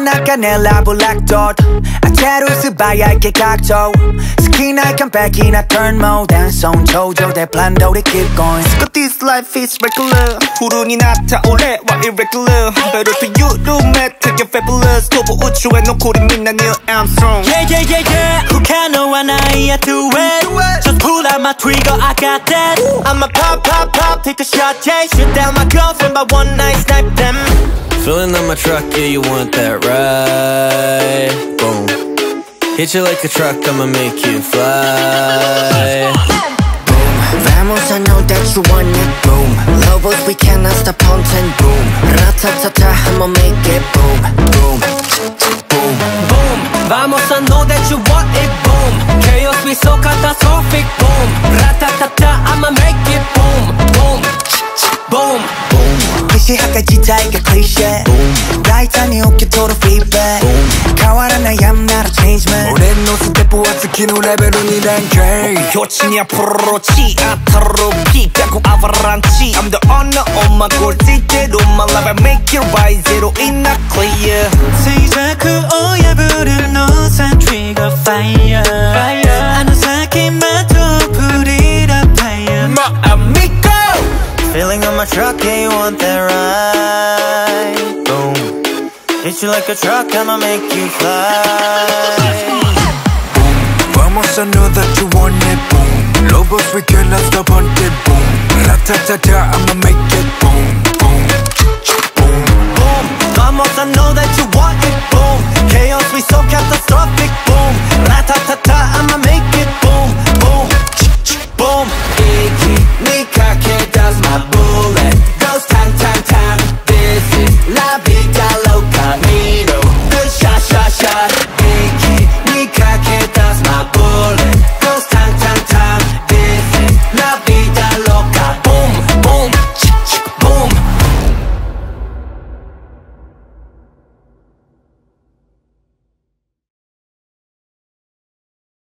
나가네 라브 like dot 아차루스 바야게 각조 Skin I come back in a turn mode Dance on 조조 대 plan to keep going But this life is regular 푸른이 나타올래 why irregular Better to you do math 되게 fabulous 도보 우주에 놓고 있는 난 Neil Armstrong Yeah yeah yeah yeah 훅하 너와 나이야 do it Just pull out my trigger I got that I'ma pop pop pop take a shot yeah shoot down my girlfriend by one night snipe them Filling up my truck, yeah, you want that ride. Boom. Hit you like a truck, I'ma make you fly. Boom. Vamos, I know that you want it. Boom. Lobos, we cannot stop haunting. Boom. Ratatata, I'ma make it. Boom. Boom. Boom. Boom. Vamos, I know that you want it. Boom. Chaos, we so catastrophic. Boom. Ratatata, I'ma make it. Boom. Boom. Boom. 무시하까지 다 이게 cliché 라이트니 웃기도록 feedback 가와란 I am not a change man 오랜 노스 대포와 스키노 레벨은 이란 K 효친이 앞으로 치아타로 피가고 아바란치 I'm the owner of my goal 때로 my life I make it right zero in not clear 시작 그 오야 부를 노산 trigger fire 아는 사기마도 불이라 fire My amigo Feeling on my truck, yeah, you want that ride. Boom. Hit you like a truck, I'ma make you fly. Boom. Vamos, I know that you want it. Boom. Lobos, we cannot stop hunting. Boom. Ratatata, I'ma make it. Boom. Boom. Boom. Boom. Vamos, I know that you want it. Boom. Chaos, we so catastrophic. Boom. Ratatata, I'ma make